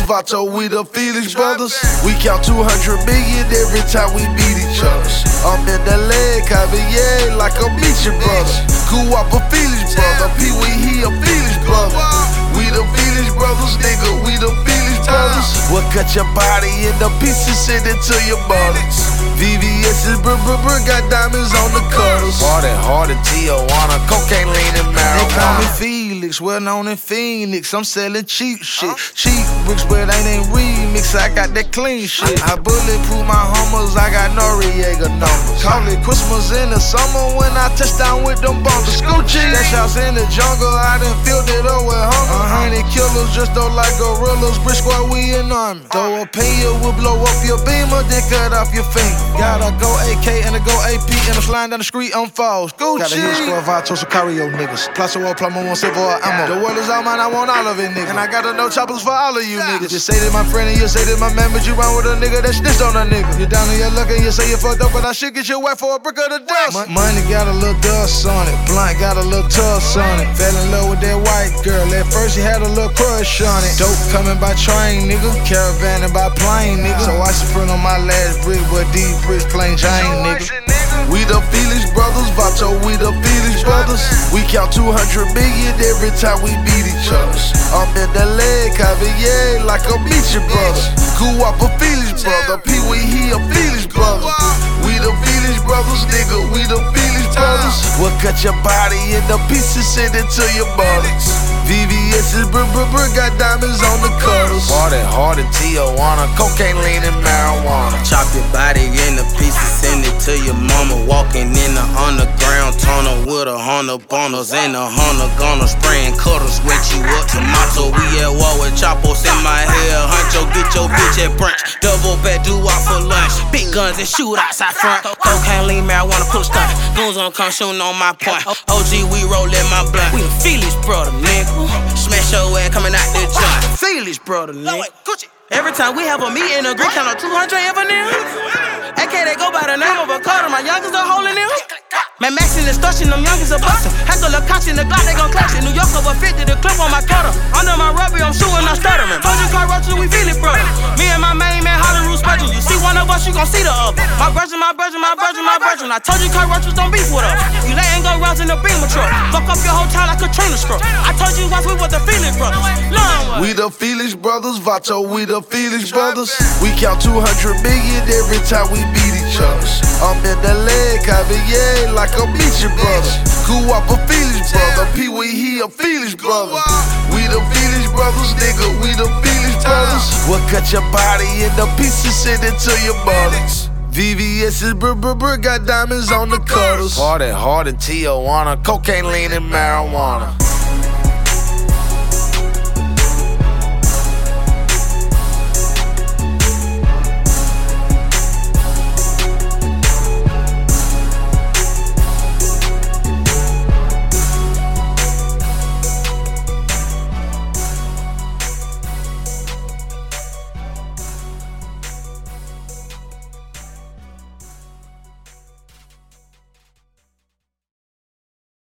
Vato, we the Felix brothers. We count 200 million every time we beat each other. I'm in the leg, Javier, like a Meechin brother. Guapa Felix brother, Pee-wee, he a Felix brother. We the Felix brothers, nigga, we the Felix brothers. We'll cut your body into pieces, send it to your bullets. VVS is got diamonds on the cutters. Party hard in Tijuana, cocaine, lean, and marijuana. They call me Felix, well known in Phoenix. I'm selling cheap shit, cheap bricks, but ain't remix. I got that clean shit. I bulletproof my Hummers, I got Noriega numbers. Call it Christmas in the summer when I touch down with them bumpers. Gucci, that house in the jungle, I done filled it up with hunger. 100 killers just don't like gorillas. Brick squad, we an army. Throw a pin, you will blow up your beamer, then cut off your finger. Got a go AK and a go AP and I'm sliding down the street on falls. Gucci. Got a hit squad, Vato, Sicario niggas. Placer or plumber, one silver or ammo. The world is all mine, I want all of it, nigga. And I got no choppers for all of you niggas. Just say that my friend and you say that my man, but you run with a nigga that snitched on a nigga. You down on your luck and you say you fucked up, but I should get your wife for a brick of the dust. Money got a little dust on it, blunt got a little tuss on it. Fell in love with that white girl, at first she had a little crush on it. Dope coming by train, nigga. Caravanning by plane, nigga. So I sprint on my last brick, but these bricks plain Jane, nigga. We the Felix brothers, Vato, we the Felix brothers. We count 200 million every time we beat each other. I'm in the leg, Javier, like a Meechin brother. Guapa Felix brother, Pee-wee, he a Felix brother. We the Felix brothers, nigga, we the Felix brothers. We'll cut your body into pieces, send it to your bullets. VVS is got diamonds on the cutters. Party hard in Tijuana, cocaine, lean, and marijuana. Chop your body into pieces, send it to your mama. Walking in the underground tunnel with 100 bundles and 100 gunners spraying cutters, wet you up tomato. We at war with Chapos in my hair. Huncho, get your bitch at brunch. Double back, do out for lunch. Big guns and shoot outside front. Cocaine, lean, marijuana, push stunt. Goons gon' come shooting on my point. OG, we rollin' my blunt. We a Felix brother, nigga. Smash your ass coming out the joint. Felix brother, nigga. Every time we have a meeting, agree count on 200 ever now. AK, they go by the name of a Carter. My youngest are holding him. Man, Max in the station, them youngest are bustin'. Hackle a coach in the Glock, they gon' clutch it. New York over 50, the clip on my cutter. Under my rubber, I'm shooting, I'm stuttering. Told you car roaches, we feel it, brother. Me and my main man, Hollywood Spurgeon. You see one of us, you gon' see the other. My virgin, my virgin, my virgin, my virgin. I told you car roaches don't beef with us. You letting go rounds in the Beamer truck. Fuck up your whole town like a trailer struck. I told you once we were the Felix brothers. We the Felix brothers, Vato, we the Felix brothers. We count 200 million every time we beat each other. I'm in the leg, Javier, like a Meechin brother. Guapa Felix brother, Pee-wee, he a Felix brother. We the Felix brothers, nigga, we the Felix brothers. We'll cut your body into pieces, send it to your bullets. VVS is got diamonds on the cutters. Party hard in Tijuana, cocaine, lean, and marijuana.